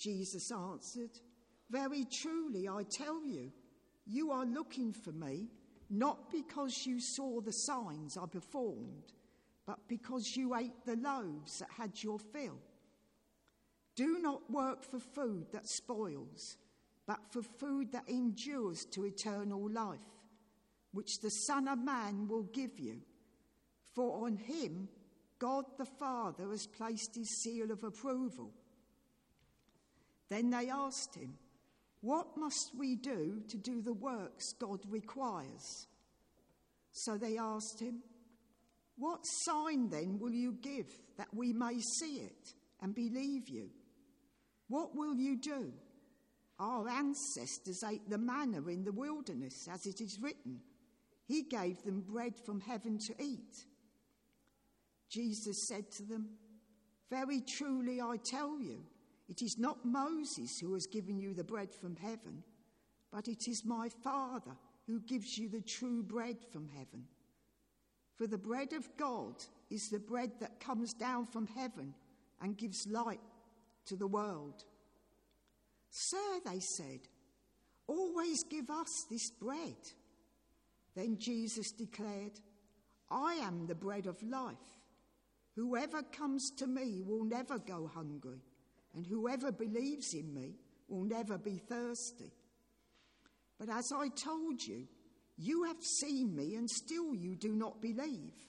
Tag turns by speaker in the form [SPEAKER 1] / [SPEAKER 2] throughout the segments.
[SPEAKER 1] Jesus answered, "Very truly, I tell you, you are looking for me, not because you saw the signs I performed, but because you ate the loaves that had your fill. Do not work for food that spoils, but for food that endures to eternal life, which the Son of Man will give you. For on him God the Father has placed his seal of approval." Then they asked him, "What must we do to do the works God requires?" So they asked him, "What sign then will you give that we may see it and believe you? What will you do? Our ancestors ate the manna in the wilderness, as it is written, 'He gave them bread from heaven to eat.'" Jesus said to them, "Very truly I tell you, it is not Moses who has given you the bread from heaven, but it is my Father who gives you the true bread from heaven. For the bread of God is the bread that comes down from heaven and gives light to the world." "Sir," they said, "always give us this bread." Then Jesus declared, "I am the bread of life. Whoever comes to me will never go hungry, and whoever believes in me will never be thirsty. But as I told you, you have seen me and still you do not believe.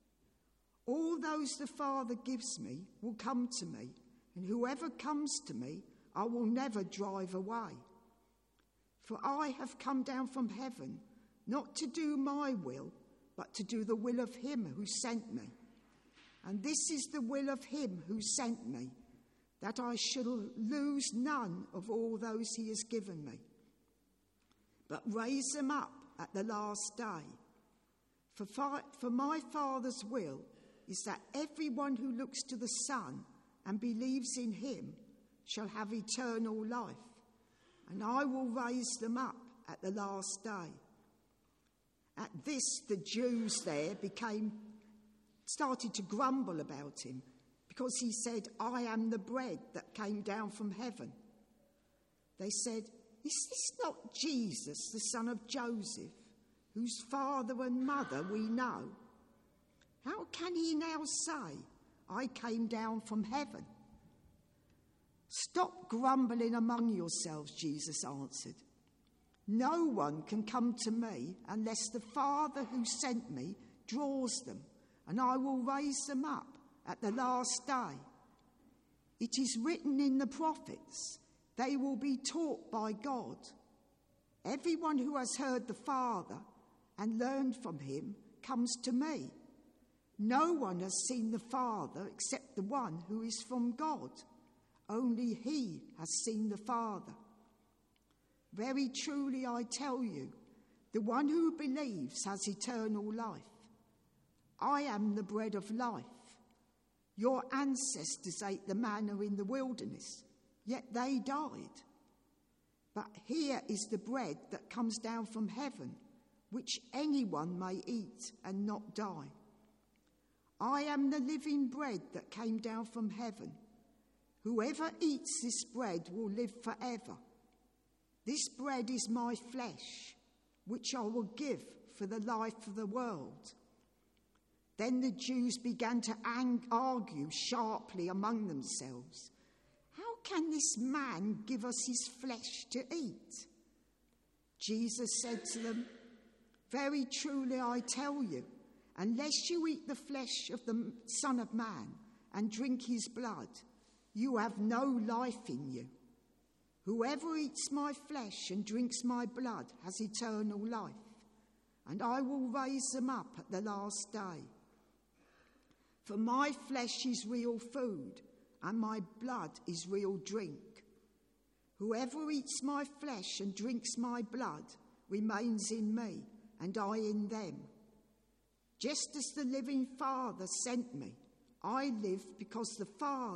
[SPEAKER 1] All those the Father gives me will come to me, and whoever comes to me I will never drive away. For I have come down from heaven not to do my will, but to do the will of him who sent me. And this is the will of him who sent me, that I shall lose none of all those he has given me, but raise them up at the last day. For my Father's will is that everyone who looks to the Son and believes in him shall have eternal life, and I will raise them up at the last day." At this, the Jews there started to grumble about him, because he said, "I am the bread that came down from heaven." They said, "Is this not Jesus, the son of Joseph, whose father and mother we know? How can he now say, 'I came down from heaven'?" "Stop grumbling among yourselves," Jesus answered. "No one can come to me unless the Father who sent me draws them, and I will raise them up at the last day. It is written in the prophets, 'They will be taught by God.' Everyone who has heard the Father and learned from him comes to me. No one has seen the Father except the one who is from God. Only he has seen the Father. Very truly I tell you, the one who believes has eternal life. I am the bread of life. Your ancestors ate the manna in the wilderness, yet they died. But here is the bread that comes down from heaven, which anyone may eat and not die. I am the living bread that came down from heaven. Whoever eats this bread will live forever. This bread is my flesh, which I will give for the life of the world." Then the Jews began to argue sharply among themselves. "How can this man give us his flesh to eat?" Jesus said to them, "Very truly I tell you, unless you eat the flesh of the Son of Man and drink his blood, you have no life in you. Whoever eats my flesh and drinks my blood has eternal life, and I will raise them up at the last day. For my flesh is real food, and my blood is real drink. Whoever eats my flesh and drinks my blood remains in me, and I in them. Just as the living Father sent me, I live because of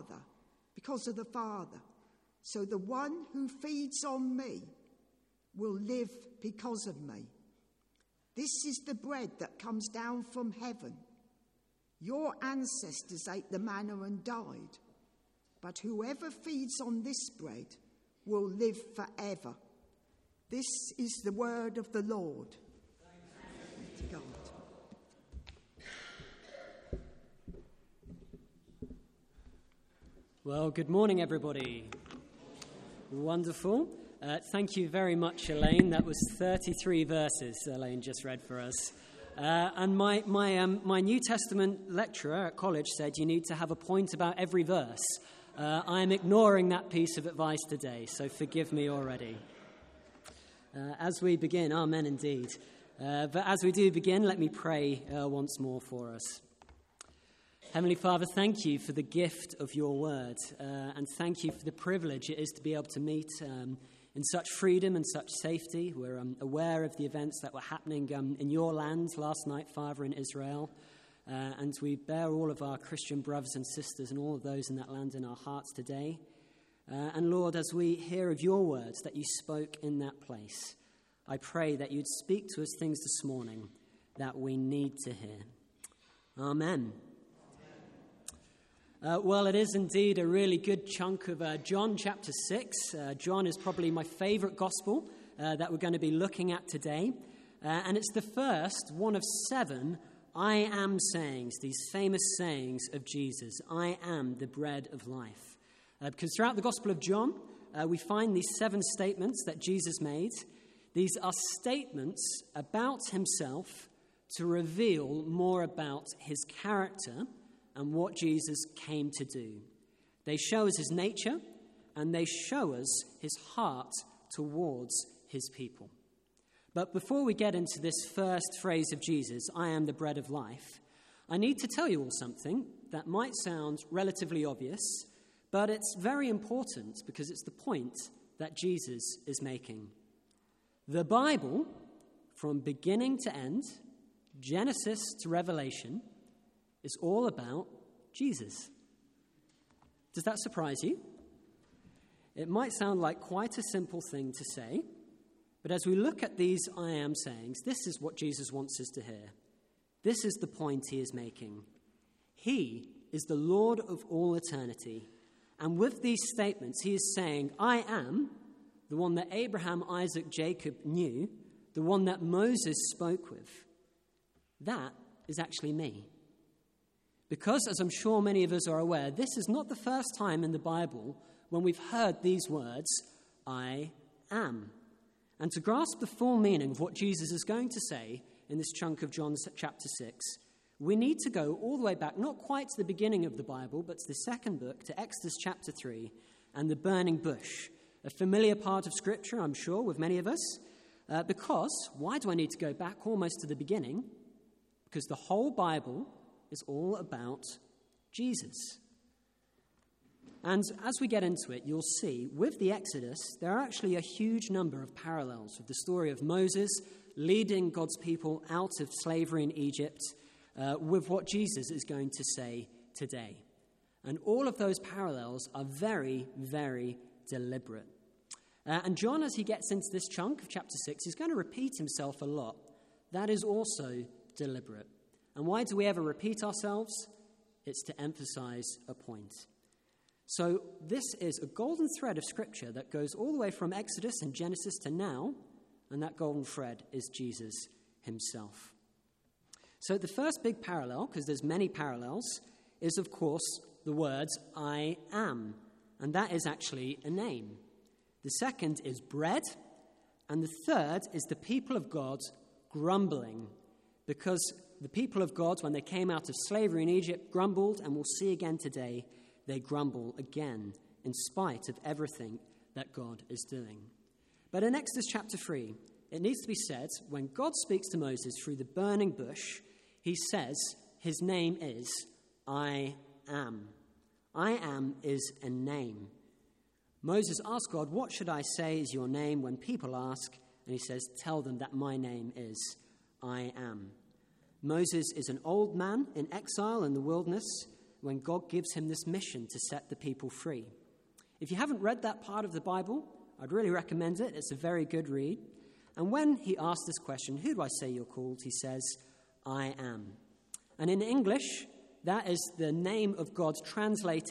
[SPEAKER 1] the Father. So the one who feeds on me will live because of me. This is the bread that comes down from heaven. Your ancestors ate the manna and died. but whoever feeds on this bread will live forever. This is the word of the Lord. Thanks be to God.
[SPEAKER 2] Well, good morning, everybody. Wonderful. Thank you very much, Elaine. That was 33 verses Elaine just read for us. And my New Testament lecturer at college said you need to have a point about every verse. I am ignoring that piece of advice today, so forgive me already. As we begin, amen indeed. But as we do begin, let me pray once more for us. Heavenly Father, thank you for the gift of your word, and thank you for the privilege it is to be able to meet in such freedom and such safety. We're aware of the events that were happening in your land last night, Father, in Israel, and we bear all of our Christian brothers and sisters and all of those in that land in our hearts today. And Lord, as we hear of your words that you spoke in that place, I pray that you'd speak to us things this morning that we need to hear. Amen. Well, it is indeed a really good chunk of John chapter 6. John is probably my favourite gospel that we're going to be looking at today. And it's the first one of 7 I am sayings, these famous sayings of Jesus. I am the bread of life. Because throughout the Gospel of John, we find these 7 statements that Jesus made. These are statements about himself to reveal more about his character and what Jesus came to do. They show us his nature, and they show us his heart towards his people. But before we get into this first phrase of Jesus, I am the bread of life, I need to tell you all something that might sound relatively obvious, but it's very important because it's the point that Jesus is making. The Bible, from beginning to end, Genesis to Revelation, is all about Jesus. Does that surprise you? It might sound like quite a simple thing to say, but as we look at these I am sayings, this is what Jesus wants us to hear. This is the point he is making. He is the Lord of all eternity, and with these statements he is saying, I am the one that Abraham, Isaac, Jacob knew, the one that Moses spoke with. That is actually me. Because, as I'm sure many of us are aware, this is not the first time in the Bible when we've heard these words, I am. And to grasp the full meaning of what Jesus is going to say in this chunk of John chapter 6, we need to go all the way back, not quite to the beginning of the Bible, but to the second book, to Exodus chapter 3, and the burning bush, a familiar part of Scripture, I'm sure, with many of us. Because, why do I need to go back almost to the beginning? Because the whole Bible is all about Jesus. And as we get into it, you'll see, with the Exodus, there are actually a huge number of parallels with the story of Moses leading God's people out of slavery in Egypt, with what Jesus is going to say today. And all of those parallels are very, very deliberate. And John, as he gets into this chunk of chapter 6, is going to repeat himself a lot. That is also deliberate. And why do we ever repeat ourselves? It's to emphasize a point. So this is a golden thread of Scripture that goes all the way from Exodus and Genesis to now, and that golden thread is Jesus himself. So the first big parallel, because there's many parallels, is of course the words I am, and that is actually a name. The second is bread, and the third is the people of God grumbling, because the people of God, when they came out of slavery in Egypt, grumbled, and we'll see again today, they grumble again, in spite of everything that God is doing. But in Exodus chapter 3, it needs to be said, when God speaks to Moses through the burning bush, he says his name is I am. I am is a name. Moses asked God, what should I say is your name when people ask? And he says, tell them that my name is I am. Moses is an old man in exile in the wilderness when God gives him this mission to set the people free. If you haven't read that part of the Bible, I'd really recommend it. It's a very good read. And when he asks this question, who do I say you're called? He says, I am. And in English, that is the name of God translated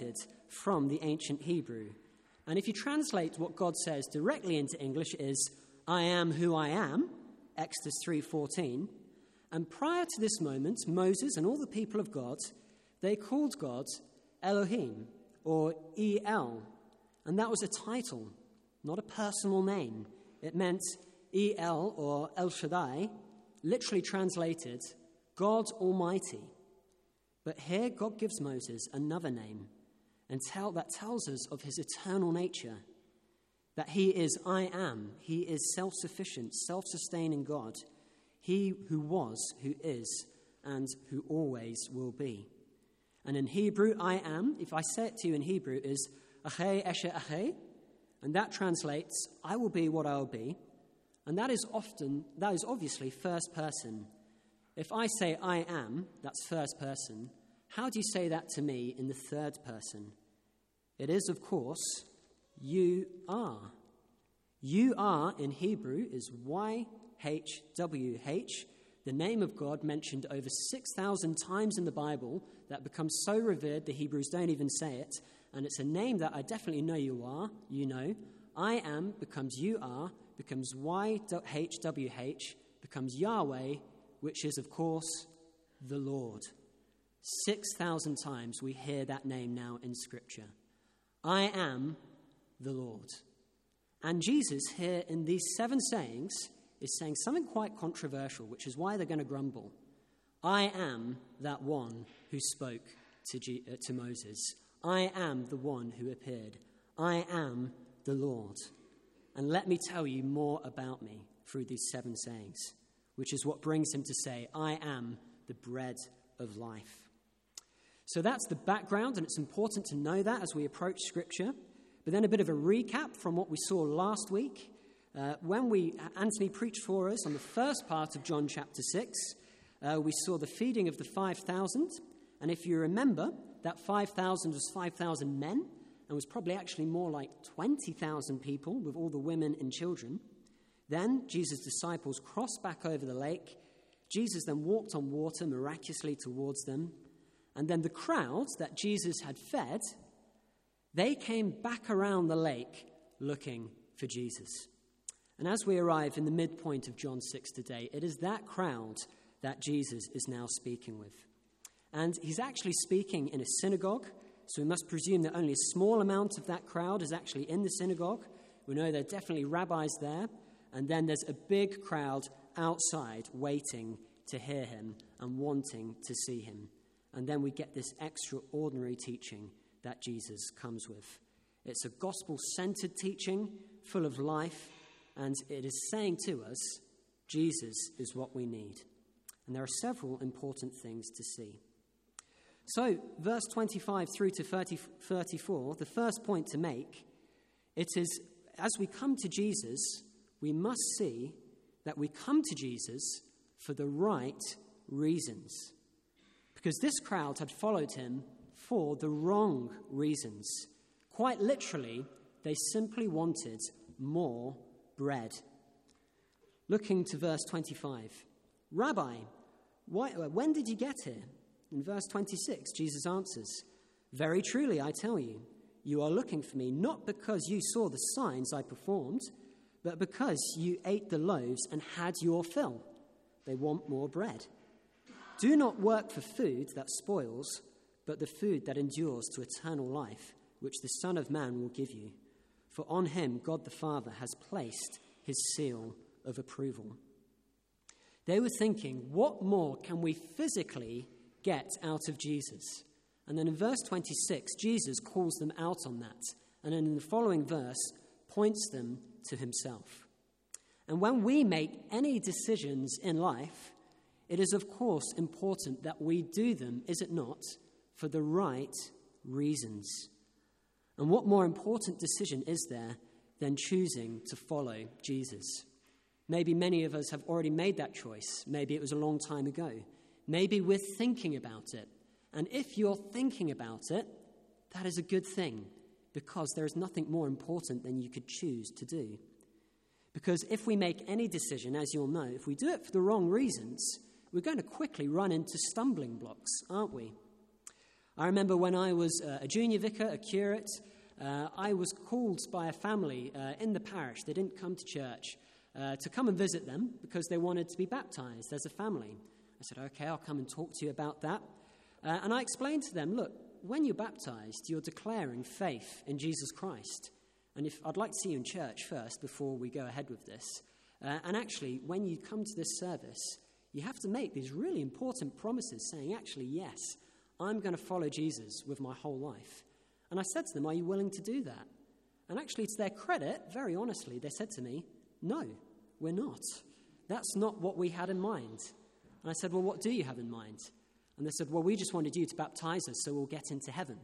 [SPEAKER 2] from the ancient Hebrew. And if you translate what God says directly into English is, I am who I am, Exodus 3:14. And prior to this moment, Moses and all the people of God, they called God Elohim, or El. And that was a title, not a personal name. It meant El, or El Shaddai, literally translated, God Almighty. But here God gives Moses another name, and that tells us of his eternal nature, that he is I am. He is self-sufficient, self-sustaining God. He who was, who is, and who always will be. And in Hebrew, I am, if I say it to you in Hebrew, is Ache Eshe Ache, and that translates, I will be what I will be. And that is obviously first person. If I say I am, that's first person, how do you say that to me in the third person? It is, of course, you are. You are in Hebrew is YHWH, the name of God mentioned over 6,000 times in the Bible that becomes so revered the Hebrews don't even say it. And it's a name that I definitely know you are, you know. I am becomes you are, becomes YHWH, becomes Yahweh, which is, of course, the Lord. 6,000 times we hear that name now in Scripture. I am the Lord. And Jesus here in these 7 sayings is saying something quite controversial, which is why they're going to grumble. I am that one who spoke to Moses. I am the one who appeared. I am the Lord. And let me tell you more about me through these 7 sayings, which is what brings him to say, I am the bread of life. So that's the background, and it's important to know that as we approach Scripture. But then a bit of a recap from what we saw last week. When Anthony preached for us on the first part of John chapter 6, we saw the feeding of the 5,000. And if you remember, that 5,000 was 5,000 men, and was probably actually more like 20,000 people with all the women and children. Then Jesus' disciples crossed back over the lake. Jesus then walked on water miraculously towards them. And then the crowds that Jesus had fed, they came back around the lake looking for Jesus. And as we arrive in the midpoint of John 6 today, it is that crowd that Jesus is now speaking with. And he's actually speaking in a synagogue, so we must presume that only a small amount of that crowd is actually in the synagogue. We know there are definitely rabbis there, and then there's a big crowd outside waiting to hear him and wanting to see him. And then we get this extraordinary teaching that Jesus comes with. It's a gospel-centered teaching, full of life, and it is saying to us, Jesus is what we need. And there are several important things to see. So, verse 25 through to 34, the first point to make, it is, as we come to Jesus, we must see that we come to Jesus for the right reasons. Because this crowd had followed him for the wrong reasons. Quite literally, they simply wanted more bread. Looking to verse 25. Rabbi, when did you get here? In verse 26, Jesus answers, very truly, I tell you, you are looking for me not because you saw the signs I performed, but because you ate the loaves and had your fill. They want more bread. Do not work for food that spoils, but the food that endures to eternal life, which the Son of Man will give you. For on him God the Father has placed his seal of approval. They were thinking, what more can we physically get out of Jesus? And then in verse 26, Jesus calls them out on that. And then in the following verse, points them to himself. And when we make any decisions in life, it is, of course, important that we do them, is it not, for the right reasons. And what more important decision is there than choosing to follow Jesus? Maybe many of us have already made that choice. Maybe it was a long time ago. Maybe we're thinking about it. And if you're thinking about it, that is a good thing, because there is nothing more important than you could choose to do. Because if we make any decision, as you'll know, if we do it for the wrong reasons, we're going to quickly run into stumbling blocks, aren't we? I remember when I was a junior vicar, a curate, I was called by a family in the parish. They didn't come to church to come and visit them because they wanted to be baptized as a family. I said, okay, I'll come and talk to you about that. And I explained to them, look, when you're baptized, you're declaring faith in Jesus Christ. And I'd like to see you in church first before we go ahead with this. And actually, when you come to this service, you have to make these really important promises saying, actually, yes, I'm going to follow Jesus with my whole life. And I said to them, are you willing to do that? And actually, to their credit, very honestly, they said to me, no, we're not. That's not what we had in mind. And I said, well, what do you have in mind? And they said, well, we just wanted you to baptize us so we'll get into heaven.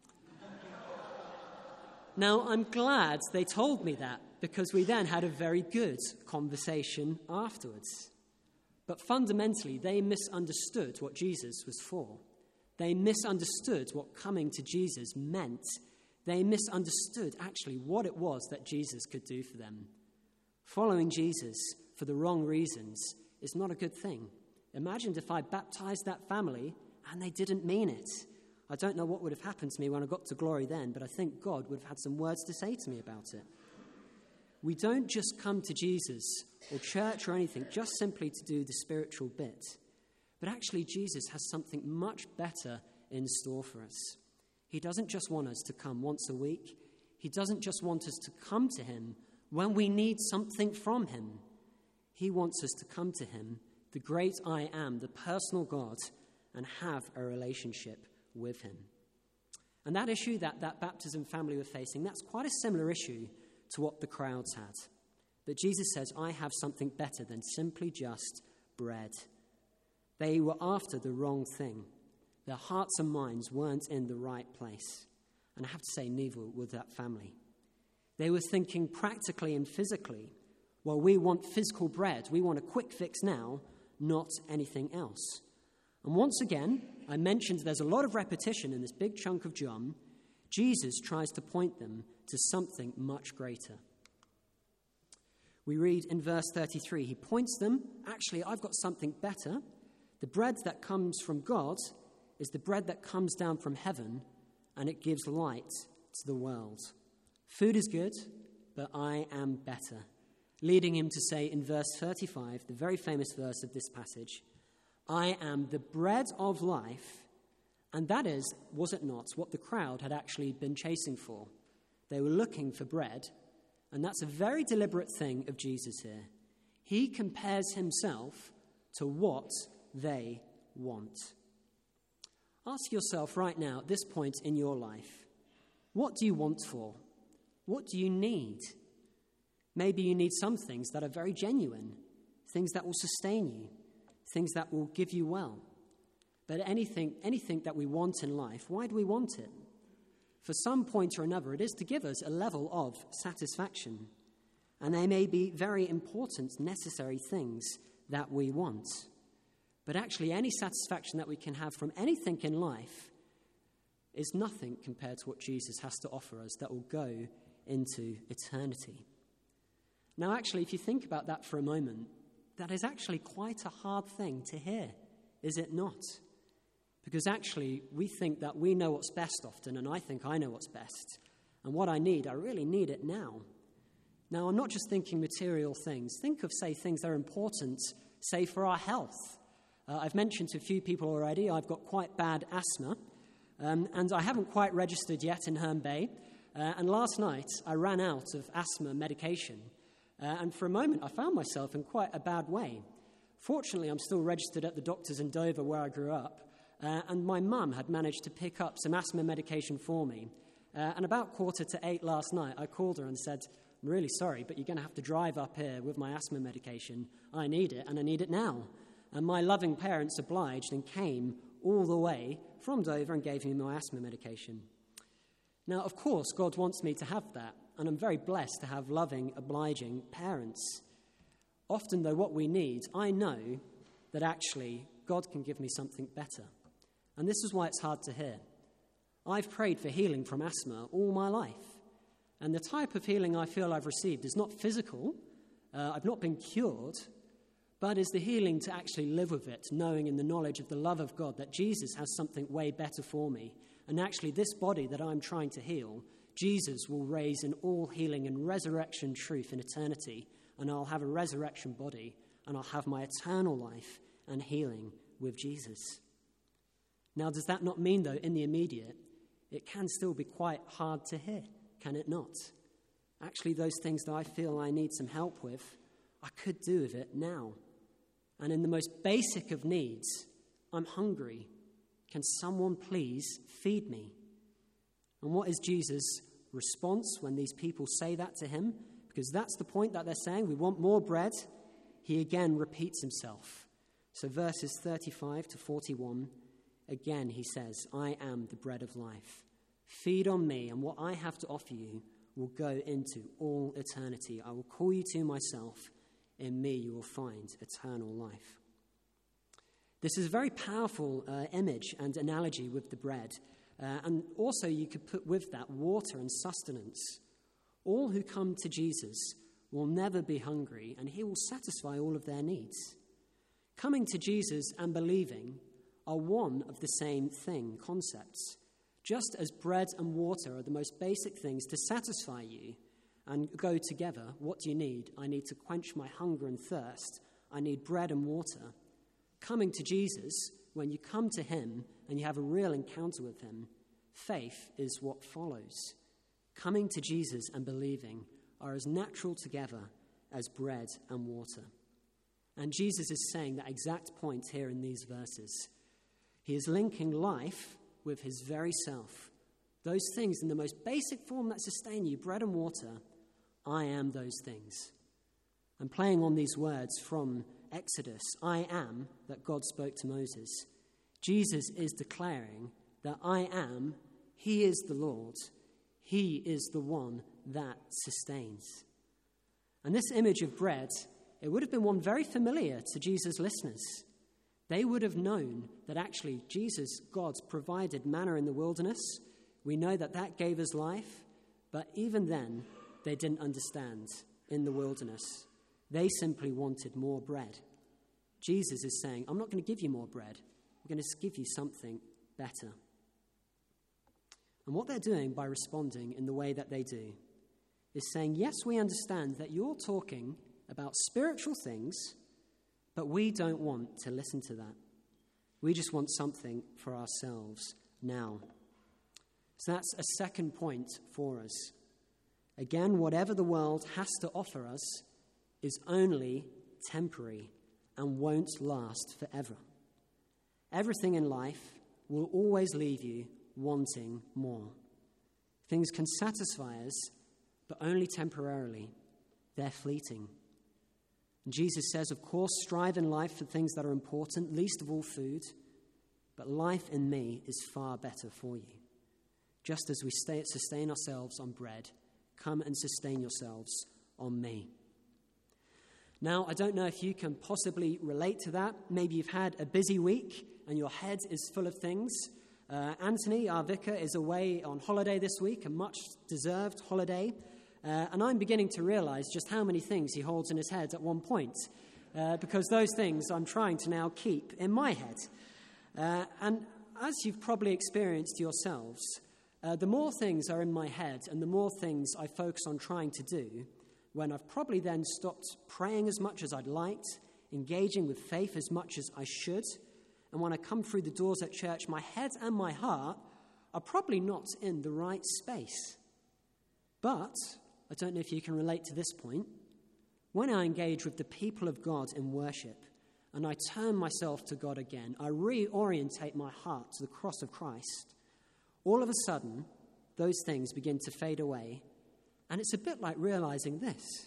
[SPEAKER 2] Now, I'm glad they told me that because we then had a very good conversation afterwards. But fundamentally, they misunderstood what Jesus was for. They misunderstood what coming to Jesus meant. They misunderstood actually what it was that Jesus could do for them. Following Jesus for the wrong reasons is not a good thing. Imagine if I baptized that family and they didn't mean it. I don't know what would have happened to me when I got to glory then, but I think God would have had some words to say to me about it. We don't just come to Jesus or church or anything just simply to do the spiritual bit. But actually, Jesus has something much better in store for us. He doesn't just want us to come once a week. He doesn't just want us to come to him when we need something from him. He wants us to come to him, the great I am, the personal God, and have a relationship with him. And that issue that baptism family were facing, that's quite a similar issue to what the crowds had. But Jesus says, I have something better than simply just bread. They were after the wrong thing. Their hearts and minds weren't in the right place. And I have to say, neither was that family. They were thinking practically and physically. Well, we want physical bread. We want a quick fix now, not anything else. And once again, I mentioned there's a lot of repetition in this big chunk of John. Jesus tries to point them to something much greater. We read in verse 33, he points them, actually, I've got something better. The bread that comes from God is the bread that comes down from heaven, and it gives light to the world. Food is good, but I am better. Leading him to say in verse 35, the very famous verse of this passage, I am the bread of life. And that is, was it not, what the crowd had actually been chasing for? They were looking for bread, and that's a very deliberate thing of Jesus here. He compares himself to what they want. Ask yourself right now, at this point in your life, what do you want for? What do you need? Maybe you need some things that are very genuine, things that will sustain you, things that will give you well. But anything that we want in life, why do we want it? For some point or another, it is to give us a level of satisfaction. And they may be very important, necessary things that we want. But actually, any satisfaction that we can have from anything in life is nothing compared to what Jesus has to offer us that will go into eternity. Now, actually, if you think about that for a moment, that is actually quite a hard thing to hear, is it not? Because actually, we think that we know what's best often, and I think I know what's best. And what I need, I really need it now. Now, I'm not just thinking material things. Think of, say, things that are important, say, for our health. I've mentioned to a few people already, I've got quite bad asthma, and I haven't quite registered yet in Herne Bay. And last night, I ran out of asthma medication. And for a moment, I found myself in quite a bad way. Fortunately, I'm still registered at the doctors in Dover where I grew up. And my mum had managed to pick up some asthma medication for me. And about 7:45 last night, I called her and said, I'm really sorry, but you're going to have to drive up here with my asthma medication. I need it, and I need it now. And my loving parents obliged and came all the way from Dover and gave me my asthma medication. Now, of course, God wants me to have that, and I'm very blessed to have loving, obliging parents. Often, though, what we need, I know that actually God can give me something better. And this is why it's hard to hear. I've prayed for healing from asthma all my life. And the type of healing I feel I've received is not physical. I've not been cured, but is the healing to actually live with it, knowing in the knowledge of the love of God that Jesus has something way better for me. And actually, this body that I'm trying to heal, Jesus will raise in all healing and resurrection truth in eternity. And I'll have a resurrection body, and I'll have my eternal life and healing with Jesus. Now, does that not mean, though, in the immediate, it can still be quite hard to hear, can it not? Actually, those things that I feel I need some help with, I could do with it now. And in the most basic of needs, I'm hungry. Can someone please feed me? And what is Jesus' response when these people say that to him? Because that's the point that they're saying. We want more bread. He again repeats himself. So verses 35 to 41, again he says, I am the bread of life. Feed on me, and what I have to offer you will go into all eternity. I will call you to myself. In me you will find eternal life. This is a very powerful image and analogy with the bread. And also you could put with that water and sustenance. All who come to Jesus will never be hungry, and he will satisfy all of their needs. Coming to Jesus and believing are one of the same thing, concepts. Just as bread and water are the most basic things to satisfy you and go together, what do you need? I need to quench my hunger and thirst. I need bread and water. Coming to Jesus, when you come to him and you have a real encounter with him, faith is what follows. Coming to Jesus and believing are as natural together as bread and water. And Jesus is saying that exact point here in these verses. He is linking life with his very self. Those things in the most basic form that sustain you, bread and water, I am those things. And playing on these words from Exodus, I am, that God spoke to Moses, Jesus is declaring that I am, he is the Lord, he is the one that sustains. And this image of bread, it would have been one very familiar to Jesus' listeners. They would have known that actually Jesus, God, provided manna in the wilderness. We know that that gave us life, but even then, they didn't understand in the wilderness. They simply wanted more bread. Jesus is saying, I'm not going to give you more bread. I'm going to give you something better. And what they're doing by responding in the way that they do is saying, yes, we understand that you're talking about spiritual things, but we don't want to listen to that. We just want something for ourselves now. So that's a second point for us. Again, whatever the world has to offer us is only temporary and won't last forever. Everything in life will always leave you wanting more. Things can satisfy us, but only temporarily. They're fleeting. And Jesus says, of course, strive in life for things that are important, least of all food, but life in me is far better for you. Just as we sustain ourselves on bread, come and sustain yourselves on me. Now, I don't know if you can possibly relate to that. Maybe you've had a busy week and your head is full of things. Anthony, our vicar, is away on holiday this week, a much-deserved holiday. And I'm beginning to realize just how many things he holds in his head at one point, because those things I'm trying to now keep in my head. And as you've probably experienced yourselves, the more things are in my head and the more things I focus on trying to do, when I've probably then stopped praying as much as I'd liked, engaging with faith as much as I should, and when I come through the doors at church, my head and my heart are probably not in the right space. But I don't know if you can relate to this point. When I engage with the people of God in worship and I turn myself to God again, I reorientate my heart to the cross of Christ, all of a sudden, those things begin to fade away. And it's a bit like realizing this.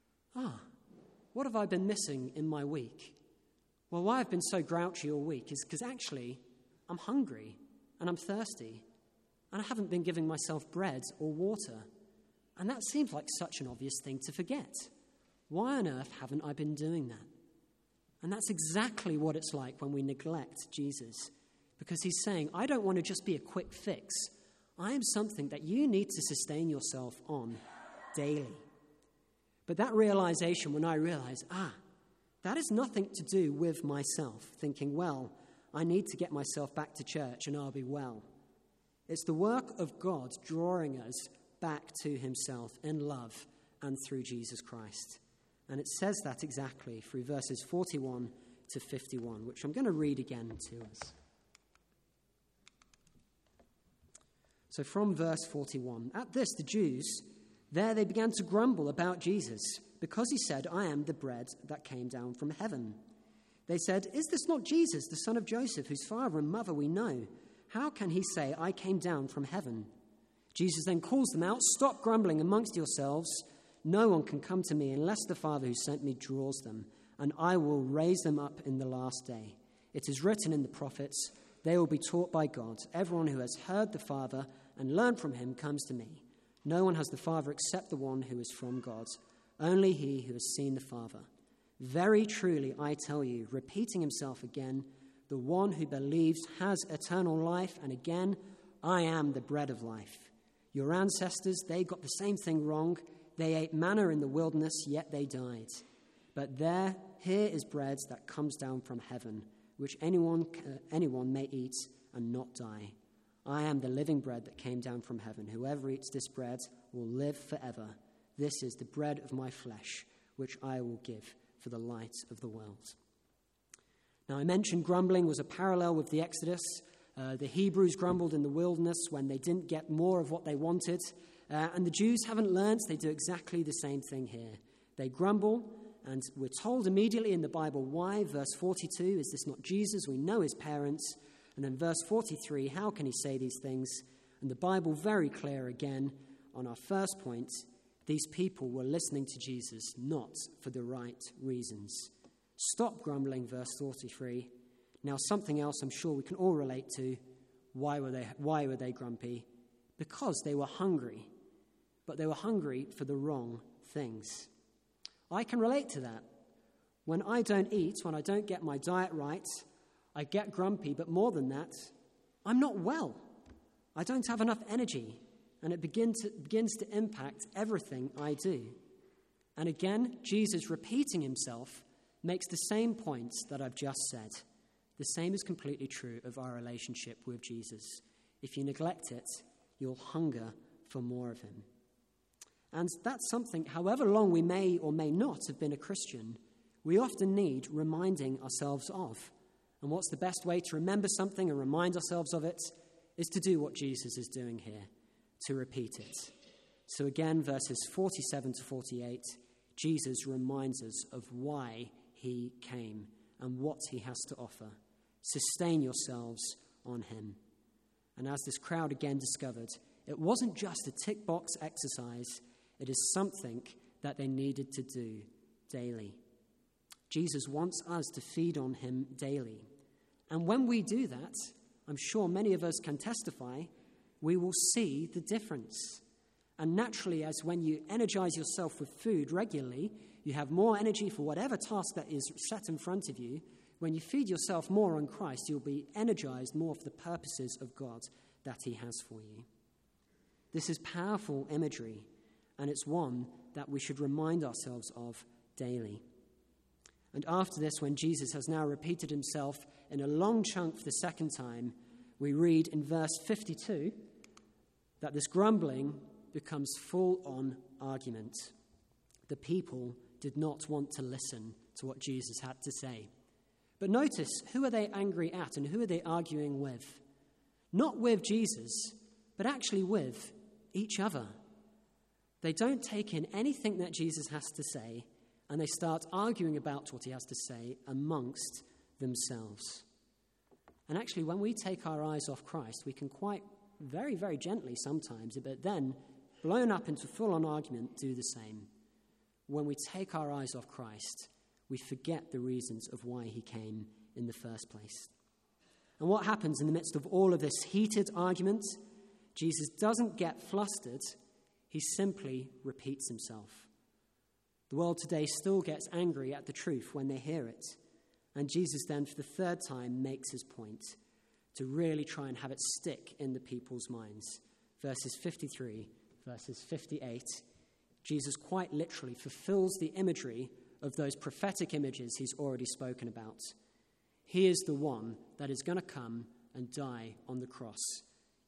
[SPEAKER 2] What have I been missing in my week? Well, why I've been so grouchy all week is because actually I'm hungry and I'm thirsty and I haven't been giving myself bread or water. And that seems like such an obvious thing to forget. Why on earth haven't I been doing that? And that's exactly what it's like when we neglect Jesus. Because he's saying, I don't want to just be a quick fix. I am something that you need to sustain yourself on daily. But that realization, when I realize, that has nothing to do with myself, thinking, well, I need to get myself back to church and I'll be well. It's the work of God drawing us back to himself in love and through Jesus Christ. And it says that exactly through verses 41 to 51, which I'm going to read again to us. So from verse 41, at this the Jews, there they began to grumble about Jesus, because he said, I am the bread that came down from heaven. They said, is this not Jesus, the son of Joseph, whose father and mother we know? How can he say, I came down from heaven? Jesus then calls them out, stop grumbling amongst yourselves. No one can come to me unless the Father who sent me draws them, and I will raise them up in the last day. It is written in the prophets, they will be taught by God. Everyone who has heard the Father and learned from him comes to me. No one has the Father except the one who is from God. Only he who has seen the Father. Very truly, I tell you, repeating himself again, the one who believes has eternal life, and again, I am the bread of life. Your ancestors, they got the same thing wrong. They ate manna in the wilderness, yet they died. But here is bread that comes down from heaven, which anyone may eat and not die. I am the living bread that came down from heaven. Whoever eats this bread will live forever. This is the bread of my flesh, which I will give for the light of the world. Now, I mentioned grumbling was a parallel with the Exodus. The Hebrews grumbled in the wilderness when they didn't get more of what they wanted. And the Jews haven't learnt. They do exactly the same thing here. They grumble, and we're told immediately in the Bible why. Verse 42, is this not Jesus? We know his parents. And then verse 43, how can he say these things? And the Bible very clear again on our first point. These people were listening to Jesus not for the right reasons. Stop grumbling, verse 43. Now something else I'm sure we can all relate to. Why were they grumpy? Because they were hungry. But they were hungry for the wrong things. I can relate to that. When I don't eat, when I don't get my diet right, I get grumpy, but more than that, I'm not well. I don't have enough energy, and it begins to impact everything I do. And again, Jesus repeating himself makes the same points that I've just said. The same is completely true of our relationship with Jesus. If you neglect it, you'll hunger for more of him. And that's something, however long we may or may not have been a Christian, we often need reminding ourselves of. And what's the best way to remember something and remind ourselves of it is to do what Jesus is doing here, to repeat it. So again, verses 47 to 48, Jesus reminds us of why he came and what he has to offer. Sustain yourselves on him. And as this crowd again discovered, it wasn't just a tick box exercise, it is something that they needed to do daily. Jesus wants us to feed on him daily. And when we do that, I'm sure many of us can testify, we will see the difference. And naturally, as when you energize yourself with food regularly, you have more energy for whatever task that is set in front of you. When you feed yourself more on Christ, you'll be energized more for the purposes of God that he has for you. This is powerful imagery, and it's one that we should remind ourselves of daily. And after this, when Jesus has now repeated himself in a long chunk for the second time, we read in verse 52 that this grumbling becomes full-on argument. The people did not want to listen to what Jesus had to say. But notice, who are they angry at and who are they arguing with? Not with Jesus, but actually with each other. They don't take in anything that Jesus has to say, and they start arguing about what he has to say amongst themselves. And actually, when we take our eyes off Christ, we can quite very, very gently sometimes, but then, blown up into full-on argument, do the same. When we take our eyes off Christ, we forget the reasons of why he came in the first place. And what happens in the midst of all of this heated argument? Jesus doesn't get flustered, he simply repeats himself. The world today still gets angry at the truth when they hear it. And Jesus then, for the third time, makes his point to really try and have it stick in the people's minds. Verses 53, verses 58, Jesus quite literally fulfills the imagery of those prophetic images he's already spoken about. He is the one that is going to come and die on the cross.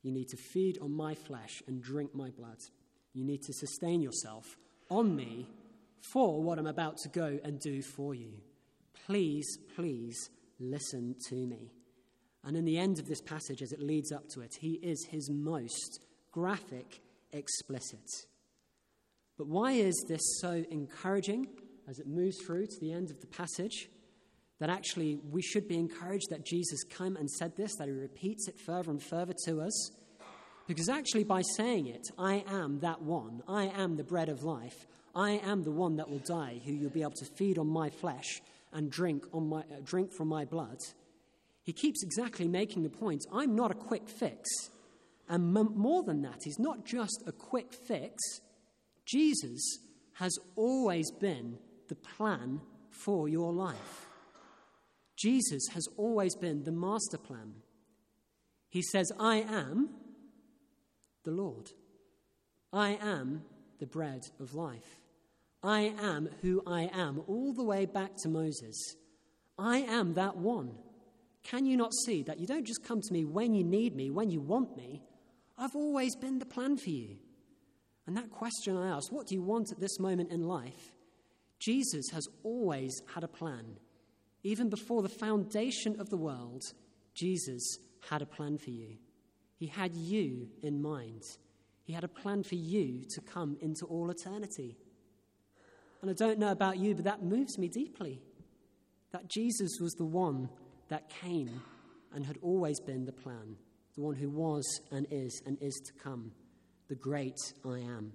[SPEAKER 2] You need to feed on my flesh and drink my blood. You need to sustain yourself on me for what I'm about to go and do for you. Please, please listen to me. And in the end of this passage, as it leads up to it, he is his most graphic, explicit. But why is this so encouraging as it moves through to the end of the passage? That actually we should be encouraged that Jesus came and said this, that he repeats it further and further to us. Because actually by saying it, I am that one, I am the bread of life, I am the one that will die, who you'll be able to feed on my flesh and drink from my blood. He keeps exactly making the point, I'm not a quick fix. And more than that, he's not just a quick fix. Jesus has always been the plan for your life. Jesus has always been the master plan. He says, I am the Lord. I am the bread of life. I am who I am, all the way back to Moses. I am that one. Can you not see that you don't just come to me when you need me, when you want me? I've always been the plan for you. And that question I asked, what do you want at this moment in life? Jesus has always had a plan. Even before the foundation of the world, Jesus had a plan for you. He had you in mind. He had a plan for you to come into all eternity. And I don't know about you, but that moves me deeply. That Jesus was the one that came and had always been the plan. The one who was and is to come. The great I am.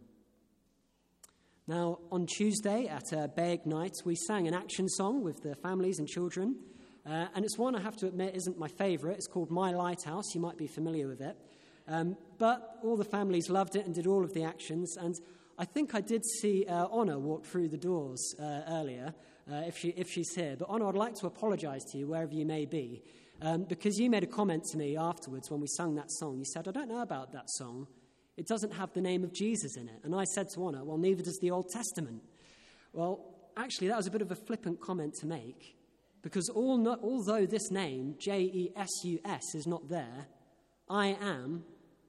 [SPEAKER 2] Now, on Tuesday at Bay Ignite, we sang an action song with the families and children. And it's one I have to admit isn't my favourite. It's called My Lighthouse. You might be familiar with it. But all the families loved it and did all of the actions. And I think I did see Honor walk through the doors earlier, if she's here. But Honor, I'd like to apologise to you wherever you may be, because you made a comment to me afterwards when we sung that song. You said, I don't know about that song. It doesn't have the name of Jesus in it. And I said to Honor, well, neither does the Old Testament. Well, actually, that was a bit of a flippant comment to make, because although this name, J-E-S-U-S, is not there, I am,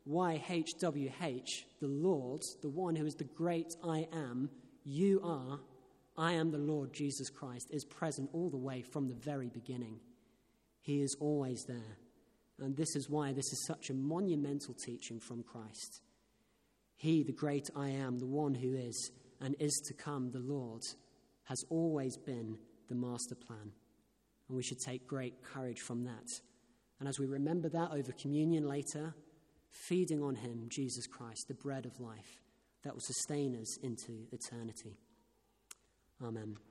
[SPEAKER 2] Y-H-W-H, the Lord, the one who is the great I am, you are, I am the Lord Jesus Christ, is present all the way from the very beginning. He is always there. And this is why this is such a monumental teaching from Christ. He, the great I am, the one who is and is to come, the Lord, has always been the master plan. And we should take great courage from that. And as we remember that over communion later, feeding on him, Jesus Christ, the bread of life, that will sustain us into eternity. Amen.